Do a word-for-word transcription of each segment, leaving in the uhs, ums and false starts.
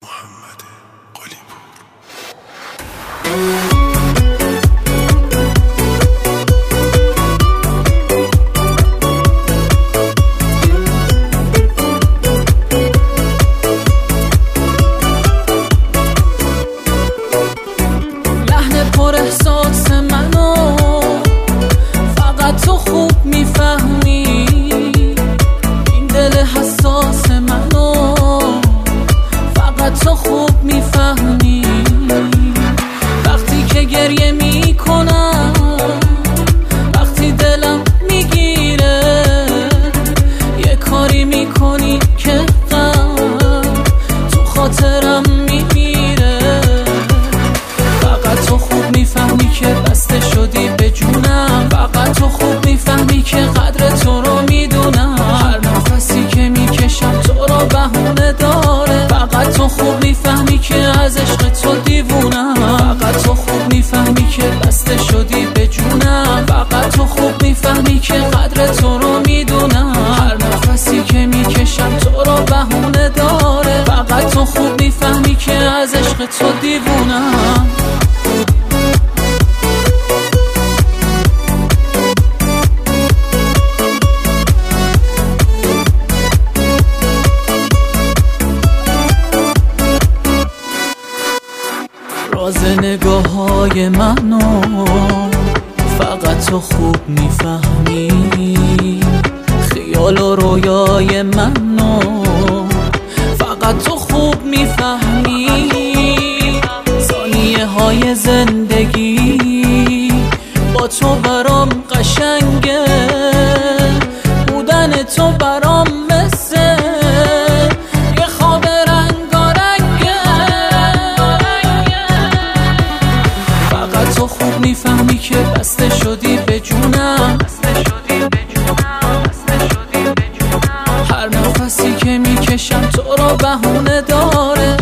محمد قلی‌پور. لحن پر احساس منو فقط تو خوب میفهمی، این دل حساس منو فقط تو خوب میفهمی. وقتی که گریه میکنم، وقتی دلم میگیره، یه کاری میکنی که غم تو خاطرم میمیره. فقط تو خوب میفهمی که بسته شدی به جونم، فقط تو خوب میفهمی که قدر تو رو میدونم. هر نفسی که میکشم تو رو بهونه داره. فقط تو خوب میفهمی که از عشق تو دیوونم. فقط تو خوب میفهمی که بسته شدی به جونم. فقط تو خوب میفهمی که قدر تو رو میدونم. هر نفسی که میکشم تو رو بهونه داره. فقط تو خوب میفهمی که از عشق تو دیوونم. راز نگاه های منو فقط تو خوب میفهمی، خیال و رویای منو فقط تو خوب میفهمی. ثانیه های زندگی با تو برام قشنگه، بودن تو برام مثل یه خواب رنگارنگه. فقط تو خوب میفهمی که بسته شدی به جونم. هر نفسی که میکشم تو رو بهونه داره.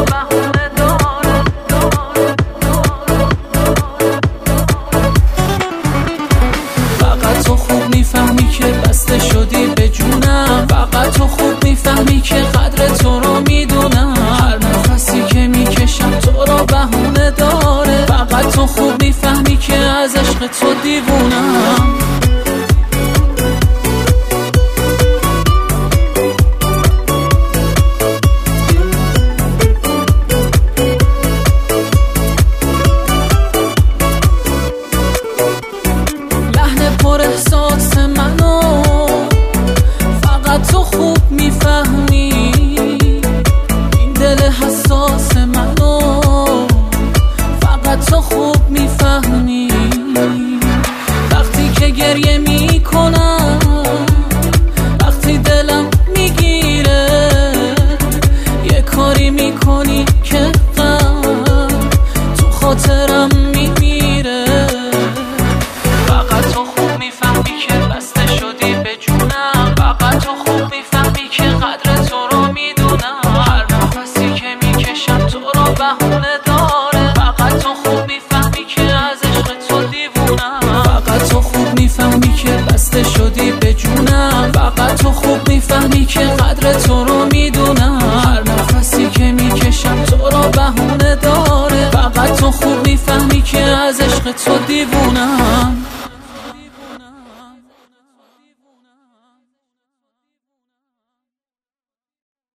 فقط تو خوب میفهمی که بسته شدی به جونم. فقط تو خوب میفهمی که قدر تو رو میدونم. هر نفسی که میکشم تو رو بهونه داره. فقط تو خوب میفهمی که از عشق تو دیوونم.